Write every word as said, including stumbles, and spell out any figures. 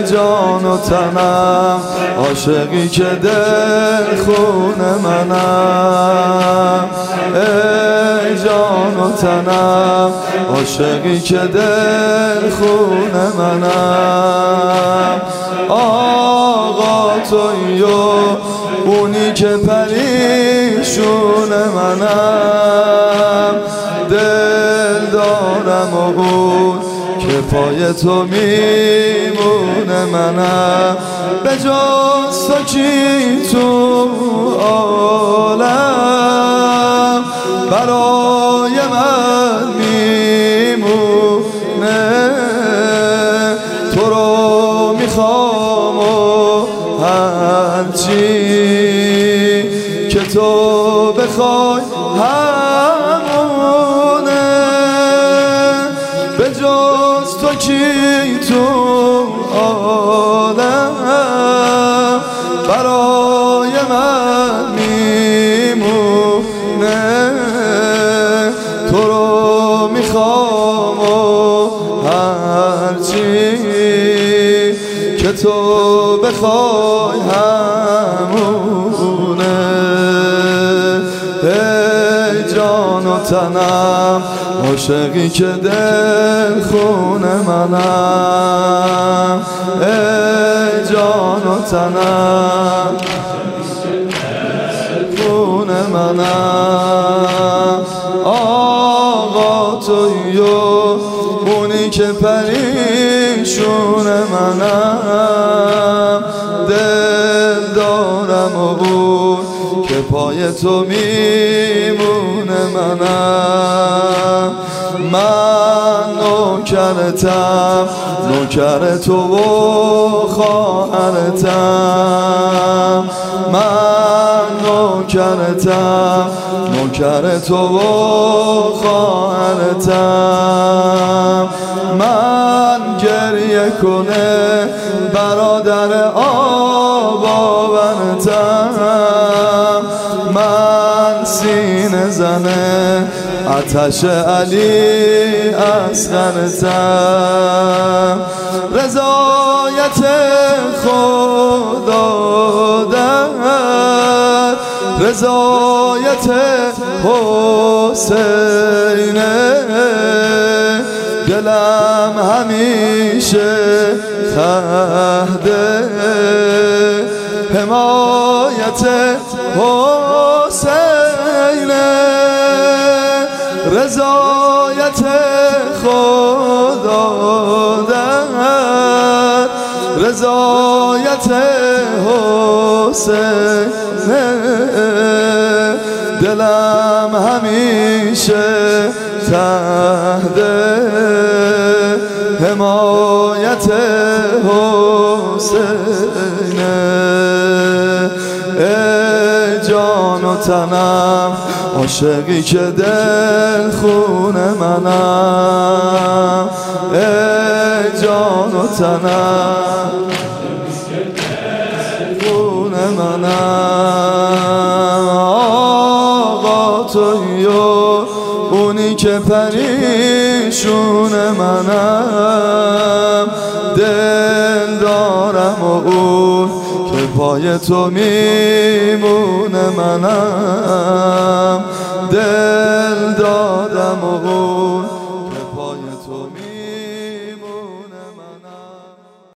جان و تنم، عاشقی که دل خون منم. ای جان و تنم، عاشقی که دل خون منم. آقا تویی و اونی که پریشون منم. دل دارم و اون که پای تو میمونه منم. به جز تو کی تو عالم برای من میمونه؟ تو رو میخوام و هرچی که تو بخوای همونه. به جز تو کی تو عالم برای من میمونه؟ تو رو میخوام و هرچی که تو بخوای همونه. ای جان و تنم، عاشقی که دل خون منم. ای جان و تنم، خون منم. آقا تویی و اونی که پریشون منم. دل دارم و اون که پای تو میمونه منم. من نوکرتم، نوکر تو و خواهرتم. من نوکرتم، نوکر تو و خواهرتم. من گریه کنه برادر آب آورتم. من سینه زنه آتش علی اصغرتم. رضایت خدا در رضایت حسینه. دلم همیشه تحت حمایت حسینه. رضایت خدا در رضایت حسینه. دلم همیشه تحت حمایت حسینه. ای جان و تنم، عاشقی که دل خون منم. ای جان و تنم، خون منم. آقا تویی و اونی که پریشون منم. دل دارم و اون که پای تو میمونه منم. دل دادم و اون